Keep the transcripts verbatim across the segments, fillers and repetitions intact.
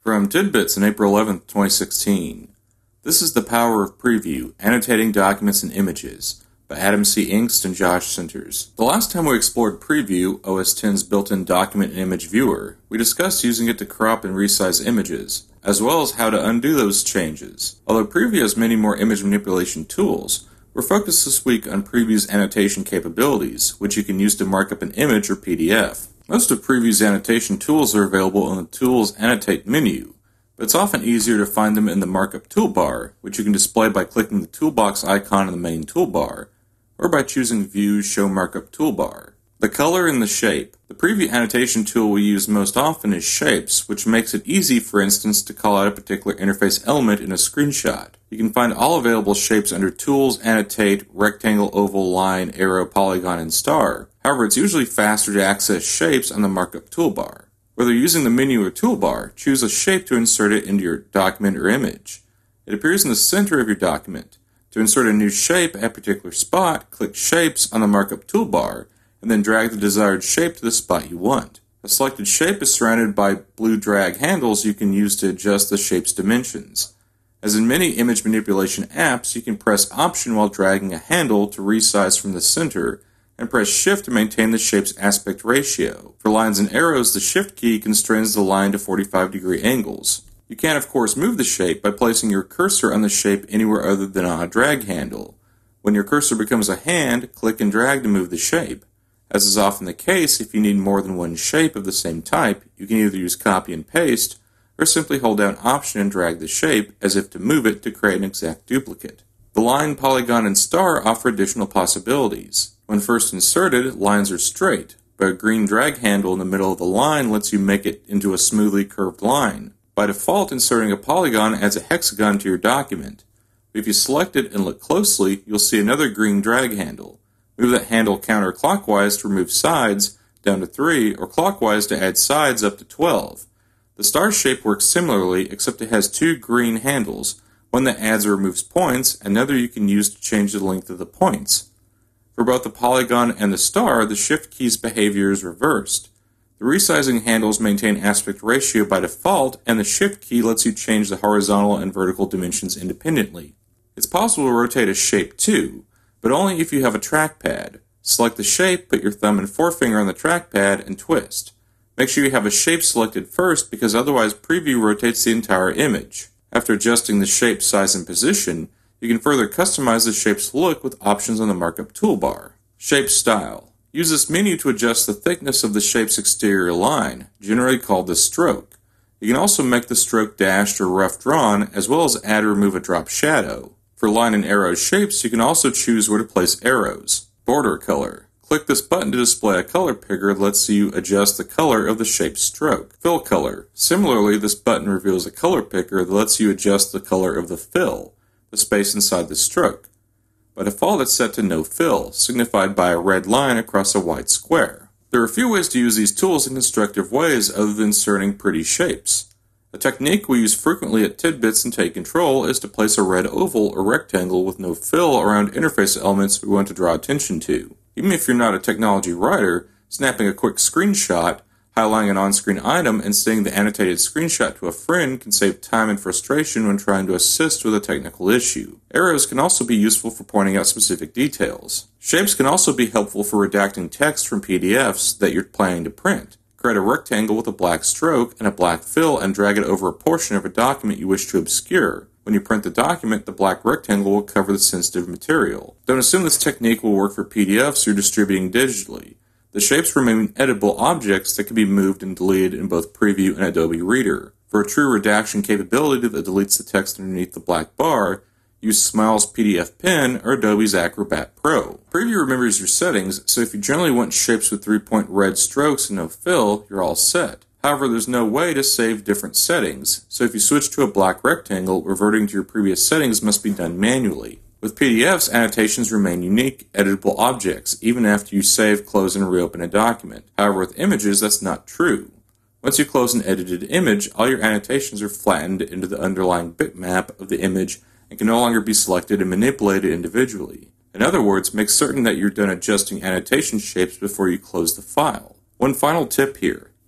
From Tidbits on April eleventh, twenty sixteen. This is the Power of Preview, Annotating Documents and Images, by Adam C. Ingst and Josh Sinters. The last time we explored Preview, O S X's built-in document and image viewer, we discussed using it to crop and resize images, as well as how to undo those changes. Although Preview has many more image manipulation tools, we're focused this week on Preview's annotation capabilities, which you can use to mark up an image or P D F. Most of Preview's annotation tools are available in the Tools Annotate menu, but it's often easier to find them in the Markup toolbar, which you can display by clicking the toolbox icon in the main toolbar, or by choosing View Show Markup Toolbar. The color and the shape. The Preview annotation tool we use most often is Shapes, which makes it easy, for instance, to call out a particular interface element in a screenshot. You can find all available shapes under Tools, Annotate, Rectangle, Oval, Line, Arrow, Polygon, and Star. However, it's usually faster to access shapes on the Markup toolbar. Whether using the menu or toolbar, choose a shape to insert it into your document or image. It appears in the center of your document. To insert a new shape at a particular spot, click Shapes on the Markup toolbar, and then drag the desired shape to the spot you want. A selected shape is surrounded by blue drag handles you can use to adjust the shape's dimensions. As in many image manipulation apps, you can press Option while dragging a handle to resize from the center, and press Shift to maintain the shape's aspect ratio. For lines and arrows, the Shift key constrains the line to forty-five degree angles. You can, of course, move the shape by placing your cursor on the shape anywhere other than on a drag handle. When your cursor becomes a hand, click and drag to move the shape. As is often the case, if you need more than one shape of the same type, you can either use Copy and Paste, or simply hold down Option and drag the shape as if to move it to create an exact duplicate. The line, polygon, and star offer additional possibilities. When first inserted, lines are straight, but a green drag handle in the middle of the line lets you make it into a smoothly curved line. By default, inserting a polygon adds a hexagon to your document. But if you select it and look closely, you'll see another green drag handle. Move that handle counterclockwise to remove sides down to three, or clockwise to add sides up to twelve. The star shape works similarly, except it has two green handles, one that adds or removes points, and another you can use to change the length of the points. For both the polygon and the star, the Shift key's behavior is reversed. The resizing handles maintain aspect ratio by default, and the Shift key lets you change the horizontal and vertical dimensions independently. It's possible to rotate a shape too, but only if you have a trackpad. Select the shape, put your thumb and forefinger on the trackpad, and twist. Make sure you have a shape selected first, because otherwise Preview rotates the entire image. After adjusting the shape size and position, you can further customize the shape's look with options on the Markup toolbar. Shape Style. Use this menu to adjust the thickness of the shape's exterior line, generally called the stroke. You can also make the stroke dashed or rough drawn, as well as add or remove a drop shadow. For line and arrow shapes, you can also choose where to place arrows. Border Color. Click this button to display a color picker that lets you adjust the color of the shape's stroke. Fill Color. Similarly, this button reveals a color picker that lets you adjust the color of the fill, the space inside the stroke. By default, it's set to No Fill, signified by a red line across a white square. There are a few ways to use these tools in constructive ways other than inserting pretty shapes. A technique we use frequently at Tidbits and Take Control is to place a red oval or rectangle with no fill around interface elements we want to draw attention to. Even if you're not a technology writer, snapping a quick screenshot, highlighting an on-screen item, and sending the annotated screenshot to a friend can save time and frustration when trying to assist with a technical issue. Arrows can also be useful for pointing out specific details. Shapes can also be helpful for redacting text from P D Fs that you're planning to print. Create a rectangle with a black stroke and a black fill and drag it over a portion of a document you wish to obscure. When you print the document, the black rectangle will cover the sensitive material. Don't assume this technique will work for P D Fs you're distributing digitally. The shapes remain editable objects that can be moved and deleted in both Preview and Adobe Reader. For a true redaction capability that deletes the text underneath the black bar, use Smile's P D F Pen or Adobe's Acrobat Pro. Preview remembers your settings, so if you generally want shapes with three-point red strokes and no fill, you're all set. However, there's no way to save different settings, so if you switch to a black rectangle, reverting to your previous settings must be done manually. With P D Fs, annotations remain unique, editable objects, even after you save, close, and reopen a document. However, with images, that's not true. Once you close an edited image, all your annotations are flattened into the underlying bitmap of the image and can no longer be selected and manipulated individually. In other words, make certain that you're done adjusting annotation shapes before you close the file. One final tip here.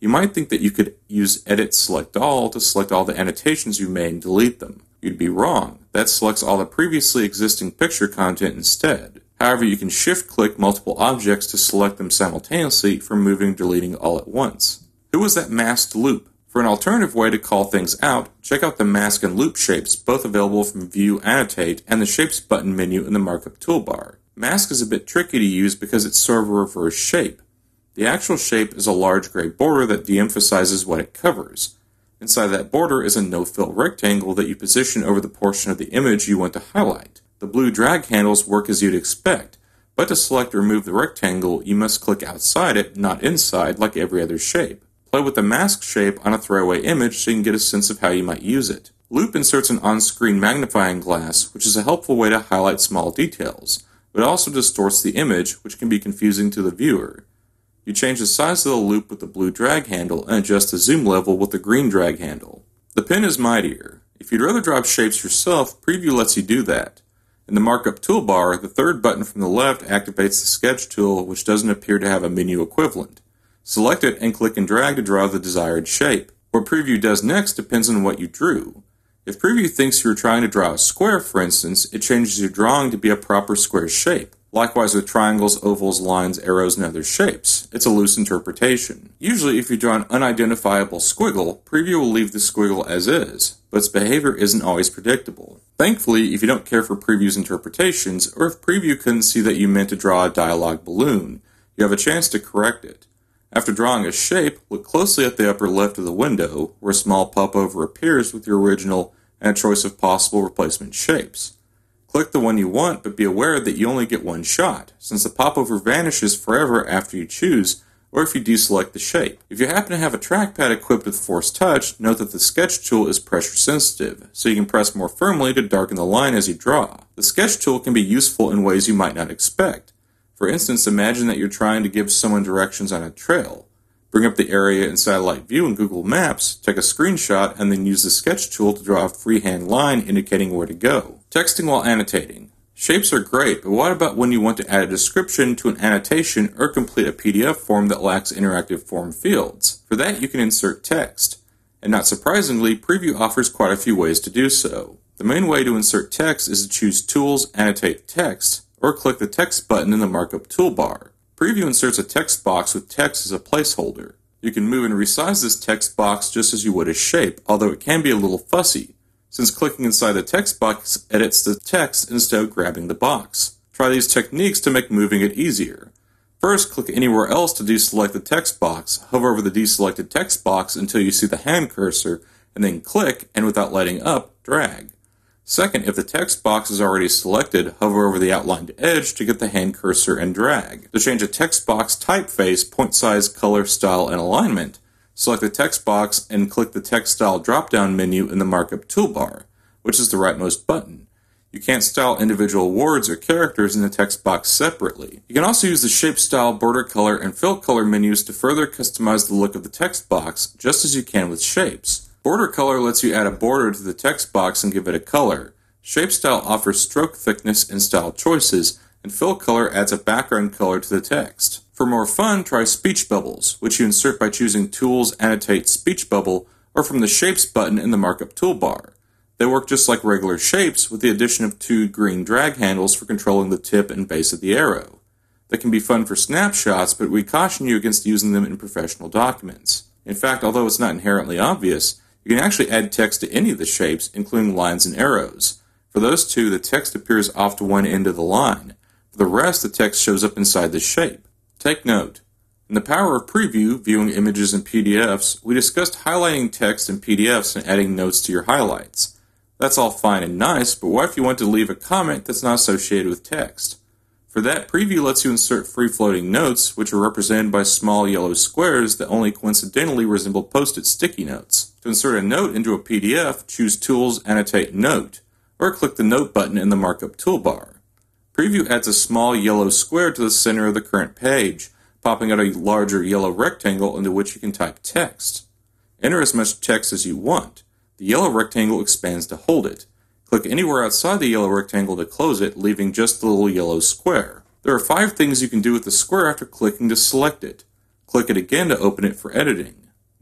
You might think that you could use Edit Select All to select all the annotations you made and delete them. You'd be wrong. That selects all the previously existing picture content instead. However, you can shift-click multiple objects to select them simultaneously for moving and deleting all at once. Who was that masked loop? For an alternative way to call things out, check out the mask and loop shapes, both available from View Annotate and the Shapes button menu in the markup toolbar. Mask is a bit tricky to use because it's sort of a reverse shape. The actual shape is a large gray border that de-emphasizes what it covers. Inside that border is a no-fill rectangle that you position over the portion of the image you want to highlight. The blue drag handles work as you'd expect, but to select or remove the rectangle, you must click outside it, not inside, like every other shape. Play with the mask shape on a throwaway image so you can get a sense of how you might use it. Loop inserts an on-screen magnifying glass, which is a helpful way to highlight small details, but it also distorts the image, which can be confusing to the viewer. You change the size of the loop with the blue drag handle and adjust the zoom level with the green drag handle. The pen is mightier. If you'd rather drop shapes yourself, Preview lets you do that. In the markup toolbar, the third button from the left activates the sketch tool, which doesn't appear to have a menu equivalent. Select it and click and drag to draw the desired shape. What Preview does next depends on what you drew. If Preview thinks you're trying to draw a square, for instance, it changes your drawing to be a proper square shape. Likewise with triangles, ovals, lines, arrows, and other shapes. It's a loose interpretation. Usually, if you draw an unidentifiable squiggle, Preview will leave the squiggle as is, but its behavior isn't always predictable. Thankfully, if you don't care for Preview's interpretations, or if Preview couldn't see that you meant to draw a dialogue balloon, you have a chance to correct it. After drawing a shape, look closely at the upper left of the window, where a small popover appears with your original and a choice of possible replacement shapes. Click the one you want, but be aware that you only get one shot, since the popover vanishes forever after you choose, or if you deselect the shape. If you happen to have a trackpad equipped with Force Touch, note that the sketch tool is pressure sensitive, so you can press more firmly to darken the line as you draw. The sketch tool can be useful in ways you might not expect. For instance, imagine that you're trying to give someone directions on a trail. Bring up the area in satellite view in Google Maps, take a screenshot, and then use the sketch tool to draw a freehand line indicating where to go. Texting while annotating. Shapes are great, but what about when you want to add a description to an annotation or complete a P D F form that lacks interactive form fields? For that, you can insert text. And not surprisingly, Preview offers quite a few ways to do so. The main way to insert text is to choose Tools, Annotate Text, or click the Text button in the markup toolbar. Preview inserts a text box with text as a placeholder. You can move and resize this text box just as you would a shape, although it can be a little fussy, since clicking inside the text box edits the text instead of grabbing the box. Try these techniques to make moving it easier. First, click anywhere else to deselect the text box, hover over the deselected text box until you see the hand cursor, and then click, and without letting up, drag. Second, if the text box is already selected, hover over the outlined edge to get the hand cursor and drag. To change a text box typeface, point size, color, style, and alignment, select the text box and click the text style drop-down menu in the markup toolbar, which is the rightmost button. You can't style individual words or characters in the text box separately. You can also use the shape style, border color, and fill color menus to further customize the look of the text box, just as you can with shapes. Border color lets you add a border to the text box and give it a color. Shape style offers stroke thickness and style choices, and fill color adds a background color to the text. For more fun, try speech bubbles, which you insert by choosing Tools, Annotate Speech Bubble, or from the Shapes button in the markup toolbar. They work just like regular shapes, with the addition of two green drag handles for controlling the tip and base of the arrow. They can be fun for snapshots, but we caution you against using them in professional documents. In fact, although it's not inherently obvious, you can actually add text to any of the shapes, including lines and arrows. For those two, the text appears off to one end of the line. For the rest, the text shows up inside the shape. Take note. In the power of Preview, viewing images and P D Fs, we discussed highlighting text in P D Fs and adding notes to your highlights. That's all fine and nice, but what if you want to leave a comment that's not associated with text? For that, Preview lets you insert free-floating notes, which are represented by small yellow squares that only coincidentally resemble Post-it sticky notes. To insert a note into a P D F, choose Tools, Annotate Note, or click the Note button in the markup toolbar. Preview adds a small yellow square to the center of the current page, popping out a larger yellow rectangle into which you can type text. Enter as much text as you want. The yellow rectangle expands to hold it. Click anywhere outside the yellow rectangle to close it, leaving just the little yellow square. There are five things you can do with the square after clicking to select it. Click it again to open it for editing.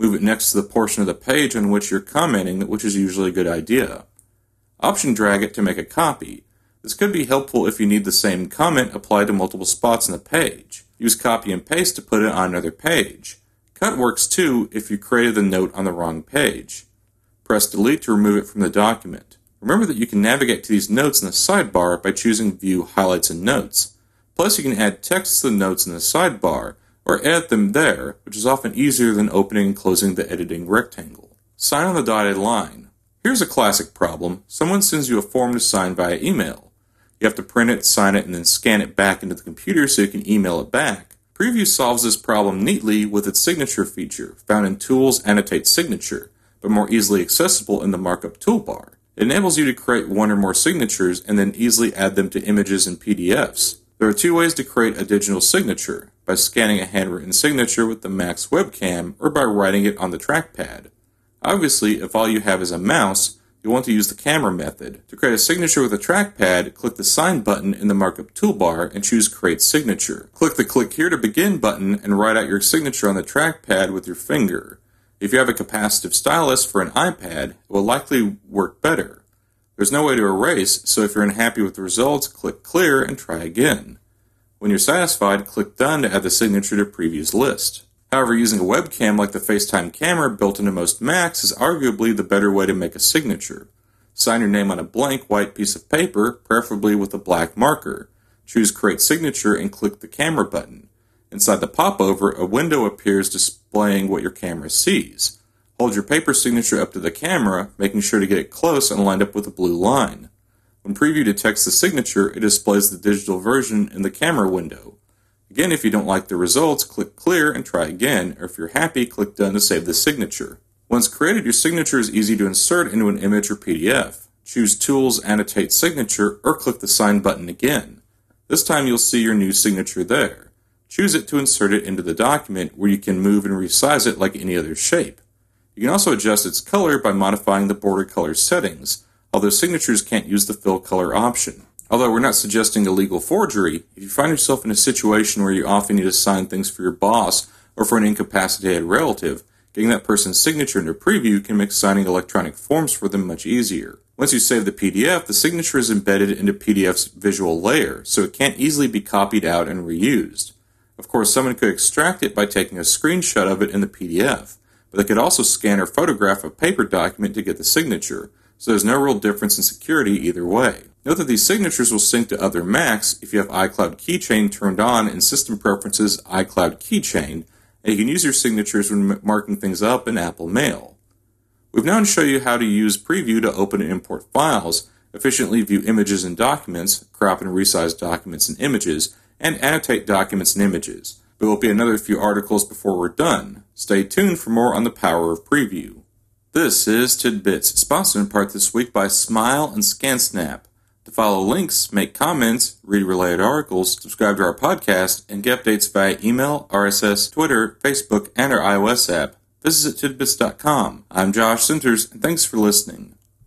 Move it next to the portion of the page on which you're commenting, which is usually a good idea. Option drag it to make a copy. This could be helpful if you need the same comment applied to multiple spots on the page. Use copy and paste to put it on another page. Cut works too if you created the note on the wrong page. Press delete to remove it from the document. Remember that you can navigate to these notes in the sidebar by choosing View Highlights and Notes. Plus you can add text to the notes in the sidebar, or edit them there, which is often easier than opening and closing the editing rectangle. Sign on the dotted line. Here's a classic problem. Someone sends you a form to sign via email. You have to print it, sign it, and then scan it back into the computer so you can email it back. Preview solves this problem neatly with its signature feature, found in Tools Annotate Signature, but more easily accessible in the markup toolbar. It enables you to create one or more signatures and then easily add them to images and P D Fs. There are two ways to create a digital signature, by scanning a handwritten signature with the Max webcam or by writing it on the trackpad. Obviously, if all you have is a mouse, you'll want to use the camera method. To create a signature with a trackpad, click the Sign button in the markup toolbar and choose Create Signature. Click the Click Here to Begin button and write out your signature on the trackpad with your finger. If you have a capacitive stylus for an iPad, it will likely work better. There's no way to erase, so if you're unhappy with the results, click Clear and try again. When you're satisfied, click Done to add the signature to Preview's list. However, using a webcam like the FaceTime camera built into most Macs is arguably the better way to make a signature. Sign your name on a blank white piece of paper, preferably with a black marker. Choose Create Signature and click the Camera button. Inside the popover, a window appears displaying what your camera sees. Hold your paper signature up to the camera, making sure to get it close and lined up with a blue line. When Preview detects the signature, it displays the digital version in the camera window. Again, if you don't like the results, click Clear and try again, or if you're happy, click Done to save the signature. Once created, your signature is easy to insert into an image or P D F. Choose Tools, Annotate Signature, or click the Sign button again. This time you'll see your new signature there. Choose it to insert it into the document, where you can move and resize it like any other shape. You can also adjust its color by modifying the border color settings, although signatures can't use the fill color option. Although we're not suggesting illegal forgery, if you find yourself in a situation where you often need to sign things for your boss or for an incapacitated relative, getting that person's signature into Preview can make signing electronic forms for them much easier. Once you save the P D F, the signature is embedded into P D F's visual layer, so it can't easily be copied out and reused. Of course, someone could extract it by taking a screenshot of it in the P D F, but they could also scan or photograph a paper document to get the signature, so there's no real difference in security either way. Note that these signatures will sync to other Macs if you have iCloud Keychain turned on in System Preferences iCloud Keychain, and you can use your signatures when marking things up in Apple Mail. We've now shown you how to use Preview to open and import files, efficiently view images and documents, crop and resize documents and images, and annotate documents and images. There will be another few articles before we're done. Stay tuned for more on the power of Preview. This is Tidbits, sponsored in part this week by Smile and ScanSnap. To follow links, make comments, read related articles, subscribe to our podcast, and get updates via email, R S S, Twitter, Facebook, and our iOS app, visit tidbits dot com. I'm Josh Sinters, and thanks for listening.